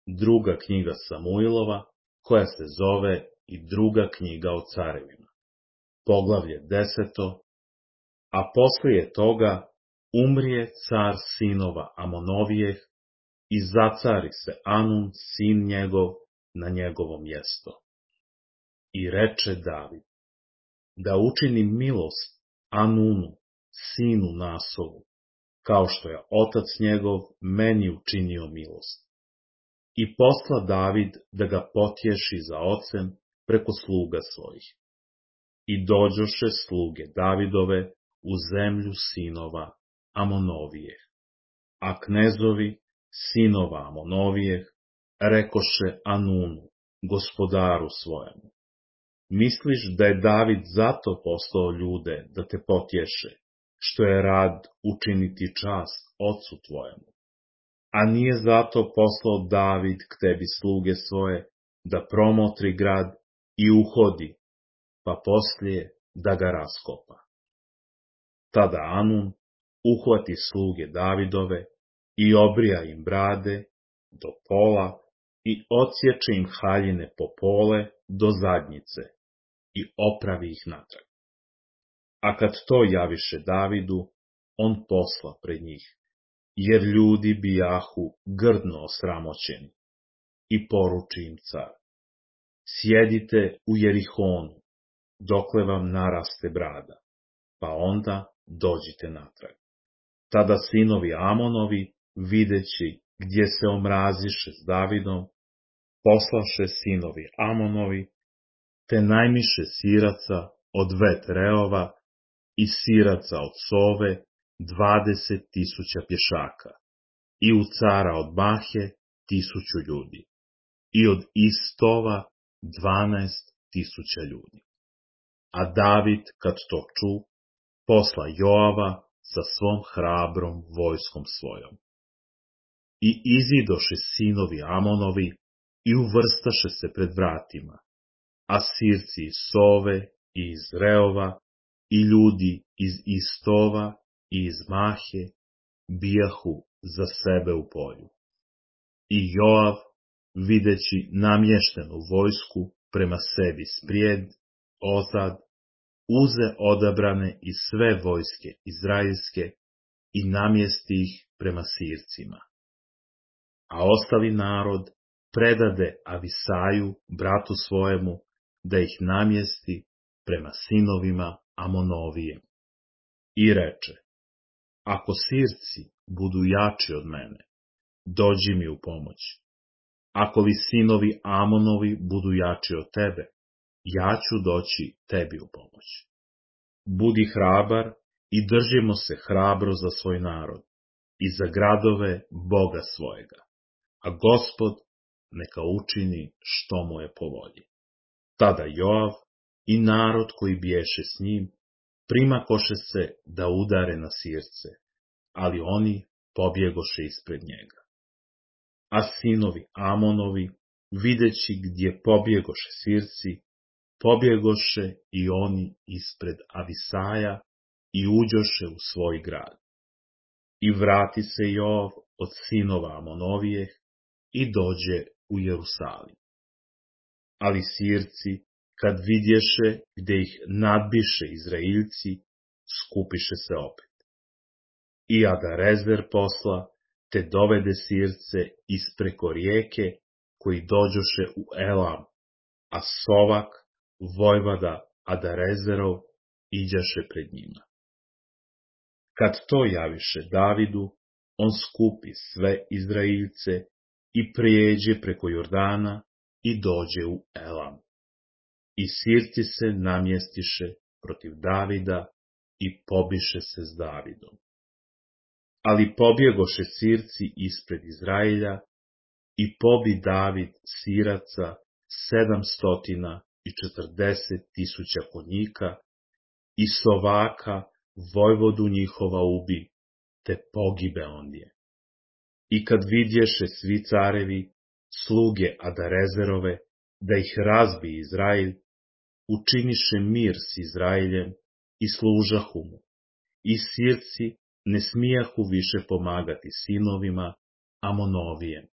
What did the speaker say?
druga knjiga Samuilova, koja se zove i druga knjiga o carevima. Poglavlje 10. A poslije toga umrije car sinova Amonovijeh i zacari se Anun, sin njegov, na njegovo mjesto. I reče David, da učinim milost Anunu, sinu Nasovu, kao što je otac njegov meni učinio milost. I posla David da ga potješi za ocem preko sluga svojih. I dođoše sluge Davidove u zemlju sinova Amonovijeh. A knezovi sinova Amonovijeh rekoše Anunu, gospodaru svojemu, misliš da je David zato poslao ljude da te potješe, što je rad učiniti čast ocu tvojemu? A nije zato poslao David k tebi sluge svoje, da promotri grad i uhodi, pa poslije da ga raskopa. Tada Anun uhvati sluge Davidove i obrija im brade do pola i odsječe im haljine po pole do zadnjice i opravi ih natrag. A kad to javiše Davidu, on posla pred njih, jer ljudi bijahu grdno osramoćeni, i poruči im car, sjedite u Jerihonu, dokle vam naraste brada, pa onda dođite natrag. Tada sinovi Amonovi, videći gdje se omraziše s Davidom, poslaše sinovi Amonovi, te najmiše siraca od Vet-Reova i siraca od Sove 20.000 pješaka, i u cara od Mahe 1.000 ljudi, i od Istova 12.000 ljudi. A David, kad to ču, posla Joava sa svom hrabrom vojskom svojom. I izidoše sinovi Amonovi i uvrstaše se pred vratima, a sirci iz Sove i iz Reova i ljudi iz Istova i iz Mahe bijahu za sebe u polju. I Joav, videći namještenu vojsku prema sebi sprijed, ozad, uze odabrane i sve vojske izraelske i namjesti ih prema sircima. A ostali narod predade Avisaju, bratu svojemu, da ih namjesti prema sinovima Amonovijem. I reče, ako sirci budu jači od mene, dođi mi u pomoć. Ako li sinovi Amonovi budu jači od tebe, ja ću doći tebi u pomoć. Budi hrabar i držimo se hrabro za svoj narod i za gradove Boga svojega, a Gospod neka učini što mu je po volji. Tada Joav i narod koji biješe s njim primakoše se da udare na sirce, ali oni pobjegoše ispred njega. A sinovi Amonovi, videći gdje pobjegoše sirci, pobjegoše i oni ispred Avisaja i uđoše u svoj grad. I vrati se Joav od sinova Amonovijeh i dođe u Jerusalim. Ali sirci, kad vidješe gdje ih nadbiše Izraeljci, skupiše se opet. I Adarezer posla, te dovede sirce ispreko rijeke, koji dođoše u Elam, a Sovak, vojvoda Adarezerov, iđaše pred njima. Kad to javiše Davidu, on skupi sve Izraeljce i prijeđe preko Jordana i dođe u Elam. I sirci se namjestiše protiv Davida i pobiše se s Davidom. Ali pobjegoše sirci ispred Izraelja i pobi David siraca 740.000 konjika i Sovaka vojvodu njihova ubi, te pogibe ondje. I kad vidješe svi carevi, sluge Adarezerove, da ih razbi Izrael, učiniše mir s Izraeljem i služahu mu, i sirci ne smijahu više pomagati sinovima Amonovijem,